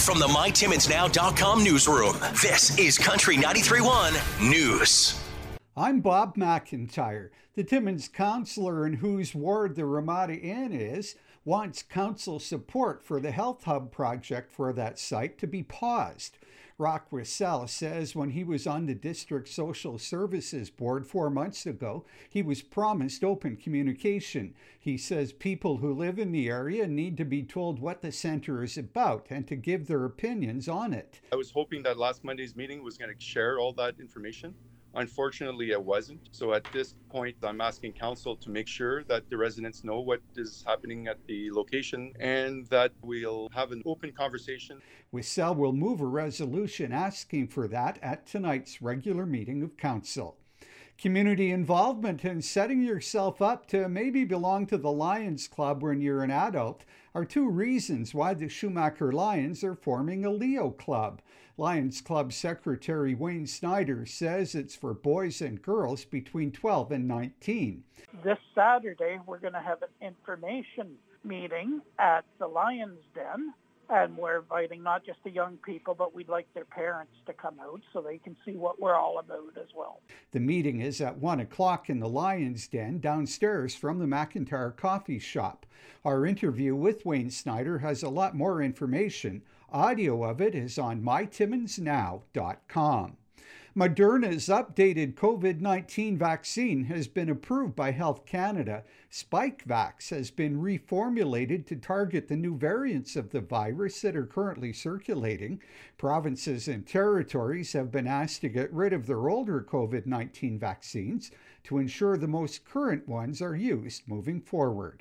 from the MyTimmonsNow.com newsroom, this is Country 93.1 News. I'm Bob McIntyre. The Timmins councillor in whose ward the Ramada Inn is wants council support for the Health Hub project for that site to be paused. Rock Wissell says when he was on the District Social Services Board 4 months ago, he was promised open communication. He says people who live in the area need to be told what the centre is about and to give their opinions on it. I was hoping that last Monday's meeting was going to share all that information. Unfortunately, it wasn't. So at this point, I'm asking council to make sure that the residents know what is happening at the location and that we'll have an open conversation. Wissell will move a resolution asking for that at tonight's regular meeting of council. Community involvement and setting yourself up to maybe belong to the Lions Club when you're an adult are two reasons why the Schumacher Lions are forming a Leo Club. Lions Club Secretary Wayne Snyder says it's for boys and girls between 12 and 19. This Saturday, we're going to have an information meeting at the Lions Den. And we're inviting not just the young people, but we'd like their parents to come out so they can see what we're all about as well. The meeting is at 1 o'clock in the Lions Den downstairs from the McIntyre Coffee Shop. Our interview with Wayne Snyder has a lot more information. Audio of it is on mytimmonsnow.com. Moderna's updated COVID-19 vaccine has been approved by Health Canada. Spikevax has been reformulated to target the new variants of the virus that are currently circulating. Provinces and territories have been asked to get rid of their older COVID-19 vaccines to ensure the most current ones are used moving forward.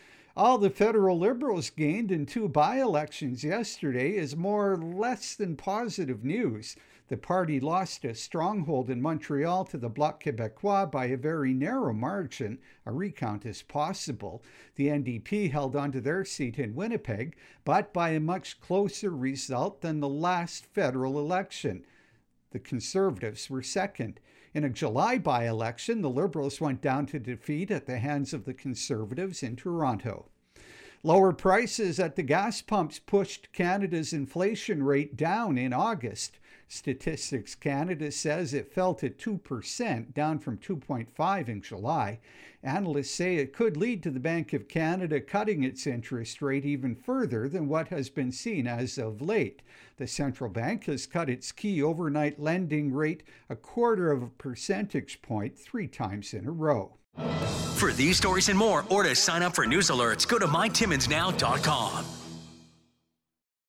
All the federal Liberals gained in 2 by-elections yesterday is more or less than positive news. The party lost a stronghold in Montreal to the Bloc Québécois by a very narrow margin. A recount is possible. The NDP held onto their seat in Winnipeg, but by a much closer result than the last federal election. The Conservatives were second. In a July by-election, the Liberals went down to defeat at the hands of the Conservatives in Toronto. Lower prices at the gas pumps pushed Canada's inflation rate down in August. Statistics Canada says it fell to 2%, down from 2.5% in July. Analysts say it could lead to the Bank of Canada cutting its interest rate even further than what has been seen as of late. The central bank has cut its key overnight lending rate 0.25 percentage point 3 times in a row. For these stories and more, or to sign up for news alerts, go to mytimmonsnow.com.